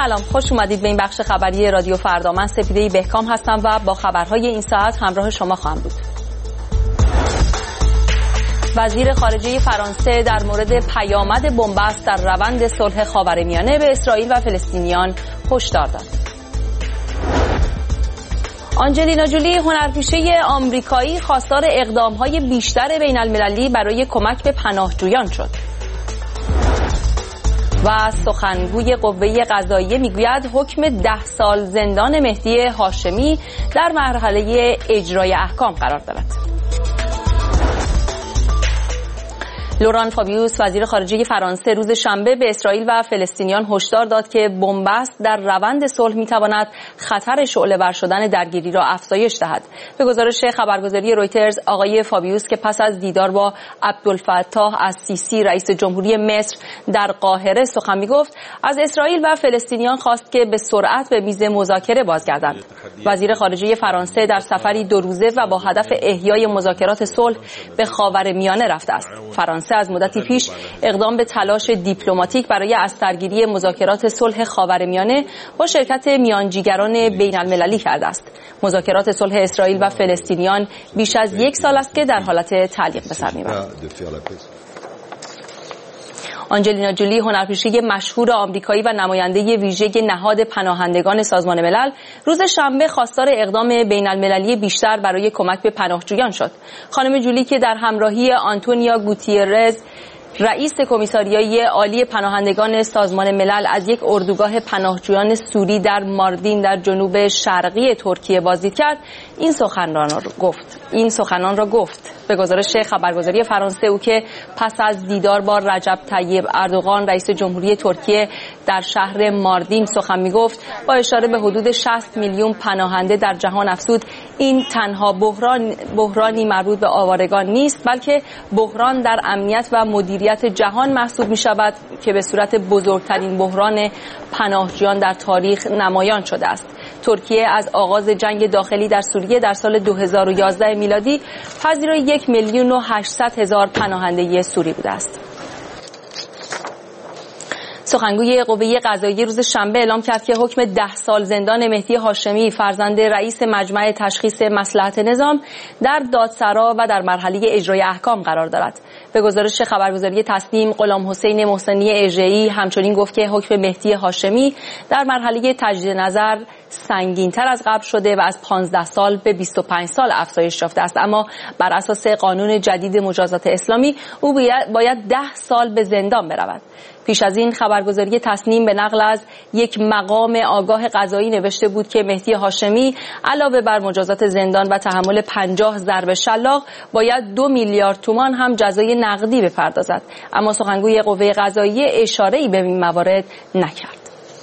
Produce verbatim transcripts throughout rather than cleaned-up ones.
سلام، خوش اومدید به این بخش خبری رادیو فردا. من سپیده بهکام هستم و با خبرهای این ساعت همراه شما خواهم بود. وزیر خارجه فرانسه در مورد پیامد بنبست در روند صلح خاورمیانه به اسرائیل و فلسطینیان هشدار داد. آنجلینا جولی هنرپیشه آمریکایی خواستار اقدام‌های بیشتر بین‌المللی برای کمک به پناهجویان شد. و سخنگوی قوه قضاییه میگوید حکم ده سال زندان مهدی هاشمی در مرحله اجرای احکام قرار دارد. لوران فابیوس وزیر خارجه فرانسه روز شنبه به اسرائیل و فلسطینیان هشدار داد که بنبست در روند صلح میتواند خطر شعله‌ور شدن درگیری را افزایش دهد. به گزارش خبرگزاری رویترز، آقای فابیوس که پس از دیدار با عبدالفتاح السیسی رئیس جمهوری مصر در قاهره سخن میگفت، از اسرائیل و فلسطینیان خواست که به سرعت به میز مذاکره بازگردند. وزیر خارجه فرانسه در سفری دو روزه و با هدف احیای مذاکرات صلح به خاورمیانه رفته است. فرانسه از مدتی پیش اقدام به تلاش دیپلماتیک برای از سرگیری مذاکرات صلح خاورمیانه با شرکت میانجیگران بین‌المللی کرده است. مذاکرات صلح اسرائیل و فلسطینیان بیش از یک سال است که در حالت تعلیق به سر میبرد. آنجلینا جولی هنرپیشه مشهور آمریکایی و نماینده ویژه نهاد پناهندگان سازمان ملل روز شنبه خواستار اقدام بین‌المللی بیشتر برای کمک به پناهجویان شد. خانم جولی که در همراهی آنتونیا گوتیرز رئیس کمیساریای عالی پناهندگان سازمان ملل از یک اردوگاه پناهجویان سوری در ماردین در جنوب شرقی ترکیه بازدید کرد، این سخنان را گفت. این سخنان را گفت. به گزارش خبرگزاری فرانسه، او که پس از دیدار با رجب طیب اردوغان رئیس جمهوری ترکیه در شهر ماردین سخن می‌گفت، با اشاره به حدود شصت میلیون پناهنده در جهان افزود این تنها بحران بحرانی مربوط به آوارگان نیست، بلکه بحران در امنیت و مدیریت جهان محسوب می‌شود که به صورت بزرگترین بحران پناهجویان در تاریخ نمایان شده است. ترکیه از آغاز جنگ داخلی در سوریه در سال دو هزار و یازده میلادی پذیرای یک میلیون و هشتصد هزار پناهنده سوری بوده است. سخنگوی قوه قضاییه روز شنبه اعلام کرد که حکم ده سال زندان مهدی هاشمی فرزند رئیس مجمع تشخیص مصلحت نظام در دادسرا و در مرحله اجرای احکام قرار دارد. به گزارش خبرگزاری تصنیم، غلام حسین محسنی اژه‌ای همچنین گفت که حکم مهدی هاشمی در مرحله تجدید نظر سنگین‌تر از قبل شده و از پانزده سال به بیست و پنج سال افزایش یافته است، اما بر اساس قانون جدید مجازات اسلامی او باید ده سال به زندان برود. پیش از این خبرگزاری تصنیم به نقل از یک مقام آگاه قضایی نوشته بود که مهدی هاشمی علاوه بر مجازات زندان و تحمل پنجاه ضرب شلاق باید دو میلیارد تومان هم جزای نقدی بپردازد، اما سخنگوی قوه قضاییه اشاره‌ای به این موارد نکرد.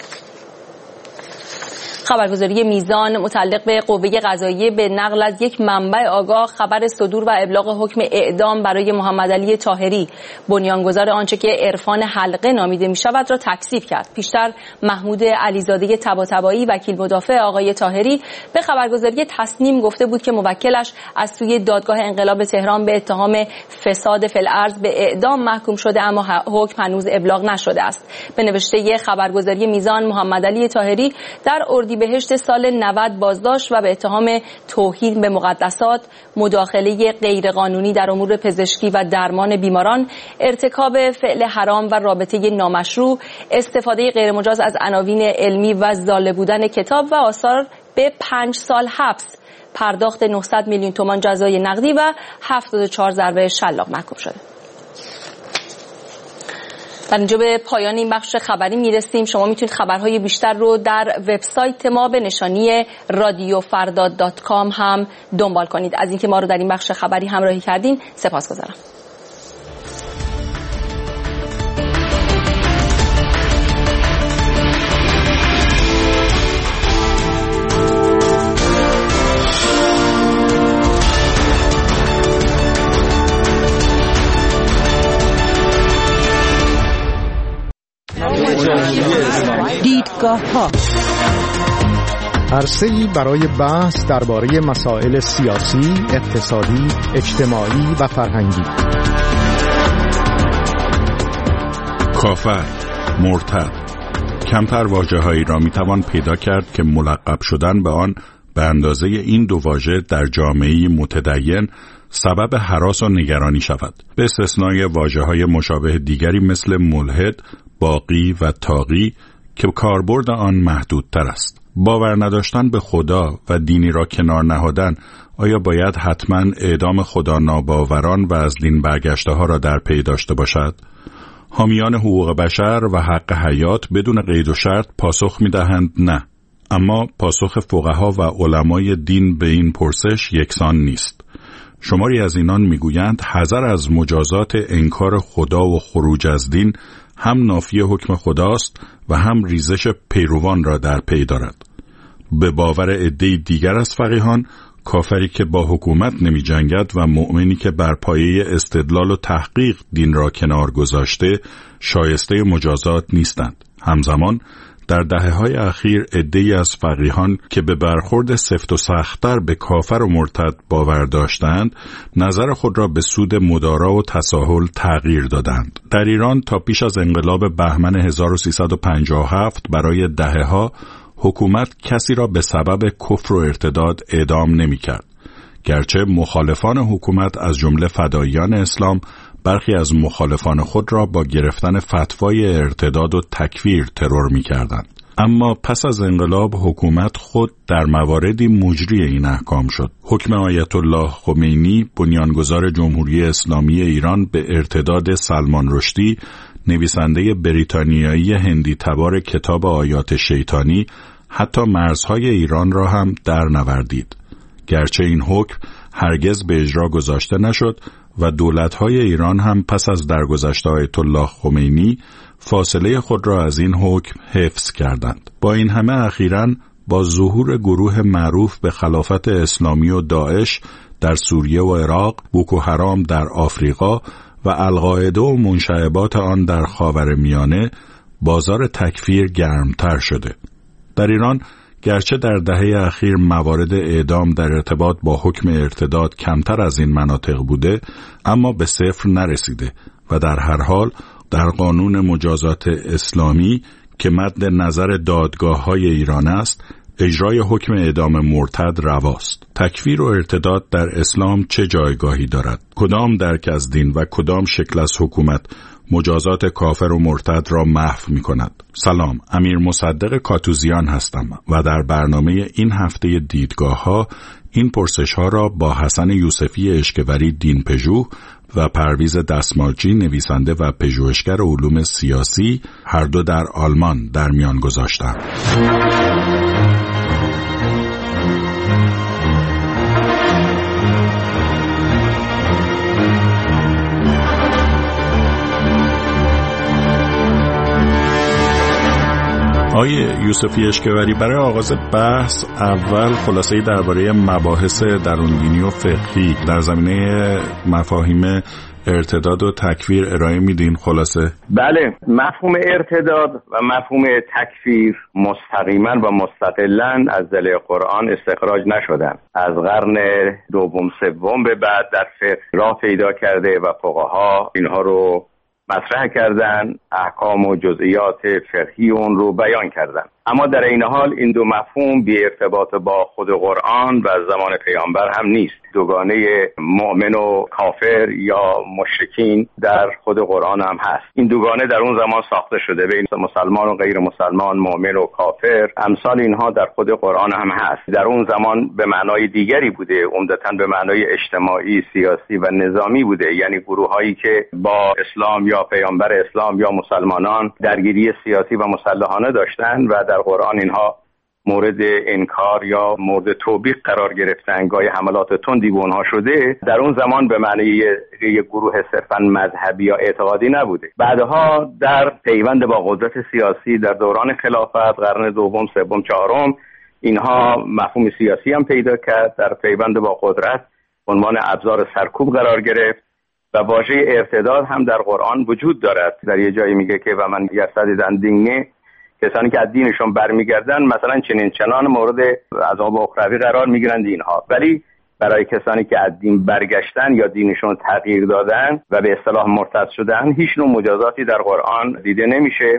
خبرگزاری میزان متعلق به قوه قضاییه به نقل از یک منبع آگاه خبر صدور و ابلاغ حکم اعدام برای محمد علی طاهری، بنیانگذار آنچه که عرفان حلقه نامیده می شود، را تکذیب کرد. پیشتر محمود علیزاده طباطبایی وکیل مدافع آقای طاهری به خبرگزاری تصنیم گفته بود که موکلش از سوی دادگاه انقلاب تهران به اتهام فساد فی الارض به اعدام محکوم شده، اما حکم هنوز ابلاغ نشده است. به نوشته خبرگزاری میزان، محمد علی طاهری در اردیبهشت سال نود بازداشت و به اتهام توهین به مقدسات، مداخله غیرقانونی در امور پزشکی و درمان بیماران، ارتکاب فعل حرام و رابطه نامشروع، استفاده غیرمجاز از عناوین علمی و ضاله بودن کتاب و آثار به پنج سال حبس، پرداخت نهصد میلیون تومان جزای نقدی و هفتاد و چهار ضربه شلاق محکوم شده. در اینجا به پایان این بخش خبری میرسیم. شما میتونید خبرهای بیشتر رو در وبسایت ما به نشانی رادیو فردا دات کام هم دنبال کنید. از اینکه ما رو در این بخش خبری همراهی کردین سپاسگزارم. دیدگاه ها، عرصه‌ای برای بحث درباره مسائل سیاسی، اقتصادی، اجتماعی و فرهنگی. کافر، مرتد، کمتر واژه‌هایی را میتوان پیدا کرد که ملقب شدن به آن به اندازه این دو واژه در جامعه متدین سبب هراس و نگرانی شود، به استثنای واژه‌های مشابه دیگری مثل ملحد، باغی و طاغی که کاربرد آن محدودتر است. باور نداشتن به خدا و دینی را کنار نهادن آیا باید حتما اعدام خدا ناباوران و از دین برگشته ها را در پی داشته باشد؟ حامیان حقوق بشر و حق حیات بدون قید و شرط پاسخ می‌دهند نه. اما پاسخ فقها و علمای دین به این پرسش یکسان نیست. شماری از اینان میگویند حذر از مجازات انکار خدا و خروج از دین هم نافی حکم خداست و هم ریزش پیروان را در پی دارد. به باور عده‌ای دیگر از فقیهان، کافری که با حکومت نمی جنگد و مؤمنی که بر پایه استدلال و تحقیق دین را کنار گذاشته شایسته مجازات نیستند. همزمان در دهه‌های اخیر عده‌ای از فقیهان که به برخورد سفت و سخت‌تر به کافر و مرتد باور داشتند، نظر خود را به سود مدارا و تساهل تغییر دادند. در ایران تا پیش از انقلاب بهمن هزار و سیصد و پنجاه و هفت برای دهه‌ها حکومت کسی را به سبب کفر و ارتداد اعدام نمی‌کرد. گرچه مخالفان حکومت از جمله فداییان اسلام برخی از مخالفان خود را با گرفتن فتوای ارتداد و تکفیر ترور می‌کردند. اما پس از انقلاب حکومت خود در مواردی مجری این احکام شد. حکم آیت الله خمینی، بنیانگذار جمهوری اسلامی ایران، به ارتداد سلمان رشدی، نویسنده بریتانیایی هندی تبار کتاب آیات شیطانی، حتی مرزهای ایران را هم در نوردید. گرچه این حکم هرگز به اجرا گذاشته نشد و دولت‌های ایران هم پس از درگذشت آیت الله خمینی فاصله خود را از این حکم حفظ کردند. با این همه اخیراً با ظهور گروه معروف به خلافت اسلامی و داعش در سوریه و عراق، بوکو حرام در آفریقا و القاعده و منشعبات آن در خاورمیانه، بازار تکفیر گرمتر شده. در ایران گرچه در دهه اخیر موارد اعدام در ارتباط با حکم ارتداد کمتر از این مناطق بوده، اما به صفر نرسیده و در هر حال در قانون مجازات اسلامی که مد نظر دادگاه‌های ایران است، اجرای حکم اعدام مرتد رواست. تکفیر و ارتداد در اسلام چه جایگاهی دارد؟ کدام درک از دین و کدام شکل از حکومت مجازات کافر و مرتد را محو می کند؟ سلام، امیر مصدق کاتوزیان هستم و در برنامه این هفته دیدگاه ها این پرسش ها را با حسن یوسفی اشکوری دین پژوه و پرویز دستمالچی نویسنده و پژوهشگر علوم سیاسی هر دو در آلمان در میان گذاشتم. آقای یوسفی اشکوری، برای آغاز بحث اول خلاصه‌ای درباره مباحث درون‌دینی و فقهی در زمینه مفاهیم ارتداد و تکفیر ارائه میدین. خلاصه بله، مفهوم ارتداد و مفهوم تکفیر مستقیما و مستقلاً از دل قرآن استخراج نشدن. از قرن دوم سوم به بعد در فقه راه پیدا کرده و فقها اینها رو مطرح کردن، احکام و جزئیات فقهی اون رو بیان کردن. اما در این حال این دو مفهوم بی ارتباط با خود قرآن و زمان پیامبر هم نیست. دوگانه مؤمن و کافر یا مشرکین در خود قرآن هم هست. این دوگانه در اون زمان ساخته شده، بین مسلمان و غیر مسلمان، مؤمن و کافر. امثال اینها در خود قرآن هم هست. در اون زمان به معنای دیگری بوده، عمدتاً به معنای اجتماعی، سیاسی و نظامی بوده، یعنی گروهایی که با اسلام یا پیامبر اسلام یا مسلمانان درگیری سیاسی و مسلحانه داشتن و در قرآن اینها مورد انکار یا مورد توبیخ قرار گرفتن، گاهی حملات تندی به اونها شده. در اون زمان به معنی یک گروه صرفاً مذهبی یا اعتقادی نبوده. بعدها در پیوند با قدرت سیاسی در دوران خلافت قرن دوم، سوم، چهارم اینها مفهوم سیاسی هم پیدا کرد، در پیوند با قدرت عنوان ابزار سرکوب قرار گرفت و واژه ارتداد هم در قرآن وجود دارد. در یه جایی میگه که و من یرتدن دینه، کسانی که از دینشون برمیگردن مثلا چنین چنان مورد عذاب اخروی قرار میگیرند اینها. ولی برای کسانی که از دین برگشتن یا دینشون تغییر دادن و به اصطلاح مرتد شدن، هیچ نوع مجازاتی در قرآن دیده نمیشه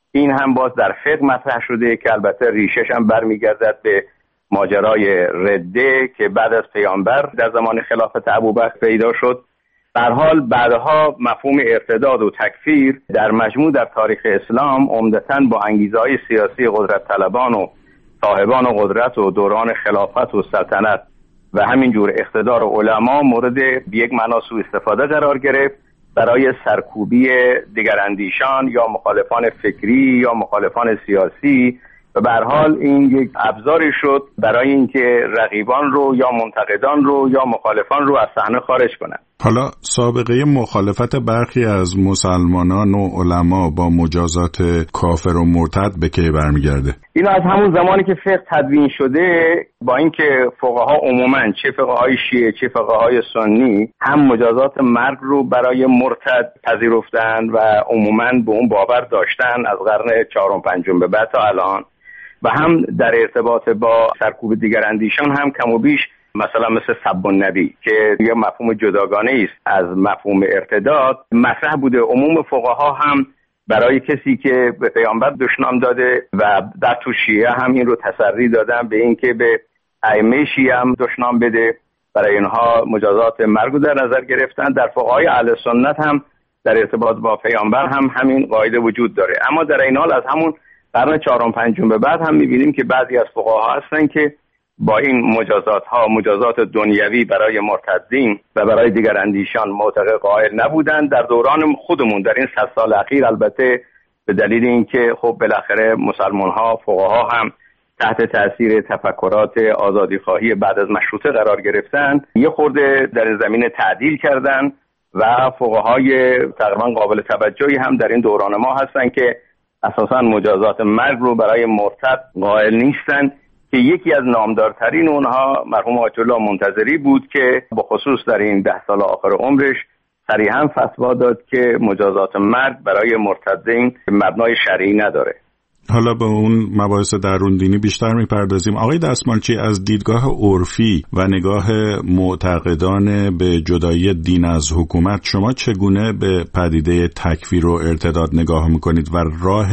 این هم باز در فقه مطرح شده که البته ریشش هم برمیگردد به ماجرای رده که بعد از پیامبر در زمان خلافت ابوبکر پیدا شد. به هر حال بعدها مفهوم ارتداد و تکفیر در مجموع در تاریخ اسلام عمدتاً با انگیزه‌های سیاسی قدرت طلبان و صاحبان و قدرت و دوران خلافت و سلطنت و همینجور اقتدار علما مورد یک معنا سوء استفاده قرار گرفت برای سرکوبی دیگراندیشان یا مخالفان فکری یا مخالفان سیاسی و به هر حال این یک ابزاری شد برای اینکه رقیبان رو یا منتقدان رو یا مخالفان رو از صحنه خارج کنند. حالا سابقه مخالفت برخی از مسلمانان و علما با مجازات کافر و مرتد به کی برمیگرده؟ اینا از همون زمانی که فقه تدوین شده، با اینکه فقها عموماً چه فقهای شیعه چه فقهای سنی هم مجازات مرگ رو برای مرتد پذیرفتن و عموماً به اون باور داشتن از قرن چهارم پنجم به بعد تا الان، و هم در ارتباط با سرکوب دیگراندیشان هم کم و بیش مثلا مثل سب النبی که یه مفهوم جداگانه است از مفهوم ارتداد مطرح بوده. عموم فقها هم برای کسی که به پیامبر دشنام داده و در تو شیعه هم این رو تسری دادن به این که به ائمه شیعه هم دشنام بده، برای اینها مجازات مرگ رو در نظر گرفتن. در فقهای اهل سنت هم در ارتباط با پیامبر هم همین قاعده وجود داره. اما در این حال از همون قرن چهارم پنجم به بعد هم می‌بینیم که بعضی از فقها هستن که با این مجازات ها مجازات دنیوی برای مرتدین و برای دیگر اندیشان معتقد قائل نبودن. در دوران خودمون در این صد سال اخیر البته به دلیل اینکه خب بالاخره مسلمان ها فقها هم تحت تاثیر تفکرات آزادیخواهی بعد از مشروطه قرار گرفتن، یه خورده در زمین تعدیل کردن و فقهای تقریبا قابل توجهی هم در این دوران ما هستن که اساساً مجازات مرگ رو برای مرتد قائل نیستن، که یکی از نامدارترین اونها مرحوم آیت الله منتظری بود که به خصوص در این ده سال آخر عمرش صریحاً فتوا داد که مجازات مرگ برای مرتدین مبنای شرعی نداره. حالا به اون مباحث درون دینی بیشتر میپردازیم. آقای دستمالچی، از دیدگاه عرفی و نگاه معتقدان به جدایی دین از حکومت شما چگونه به پدیده تکفیر و ارتداد نگاه میکنید و راه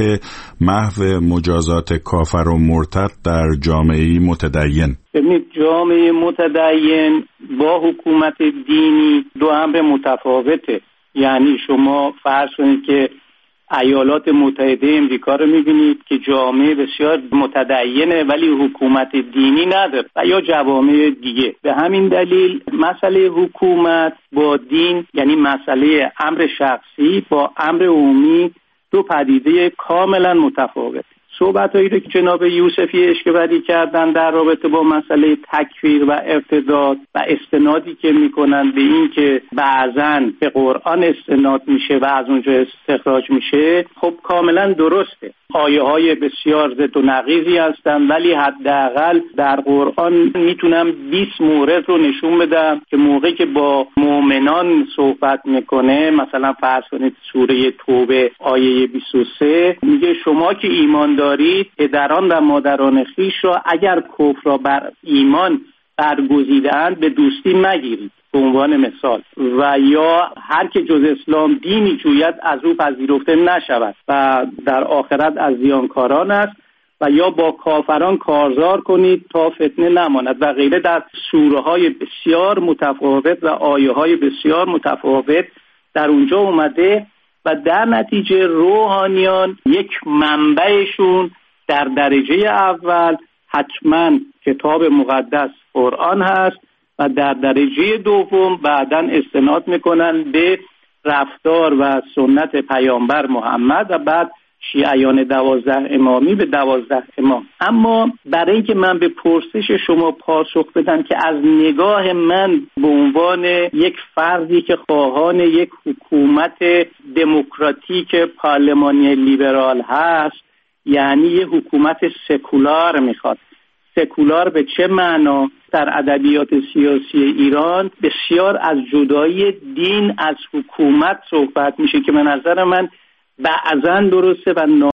محو مجازات کافر و مرتد در جامعه متدین؟ ببینید، جامعه متدین با حکومت دینی دو امر متفاوته. یعنی شما فرض کنید که ایالات متحده امریکا رو می‌بینید که جامعه بسیار متدینه ولی حکومت دینی نداره، و یا جوامع دیگه. به همین دلیل مسئله حکومت با دین، یعنی مسئله امر شخصی با امر عمومی، دو پدیده کاملا متفاوت. صحبتایی رو که جناب یوسفی اشکبری کردن در رابطه با مسئله تکفیر و ارتداد و استنادی که میکنن به این که بعضن به قرآن استناد میشه و از اونجا استخراج میشه، خب کاملا درسته. آیه های بسیار ضد و نقیضی هستن، ولی حداقل در قرآن میتونم بیست مورد رو نشون بدم که موقعی که با مؤمنان صحبت میکنه، مثلا فرض کنید سوره توبه آیه بیست و سه میگه شما که ایمان دارید پدران و مادران خویش را اگر کفر را بر ایمان برگزیده‌اند به دوستی مگیرید، به عنوان مثال. و یا هر که جز اسلام دینی جوید از او پذیرفته نشود و در آخرت از زیانکاران است، و یا با کافران کارزار کنید تا فتنه نماند و غیره. در سوره های بسیار متفاوت و آیه های بسیار متفاوت در اونجا اومده، و در نتیجه روحانیان یک منبعشون در درجه اول حتما کتاب مقدس قرآن هست و در درجه دوم بعداً استناد میکنن به رفتار و سنت پیامبر محمد و بعد شیعیان دوازده امامی به دوازده امام. اما برای اینکه من به پرسش شما پاسخ بدم که از نگاه من به عنوان یک فردی که خواهان یک حکومت دموکراتیک پارلمانی لیبرال هست، یعنی یک حکومت سکولار میخواد. سکولار به چه معنا؟ در ادبیات سیاسی ایران بسیار از جدایی دین از حکومت صحبت میشه که به نظر من بعضاً درسته و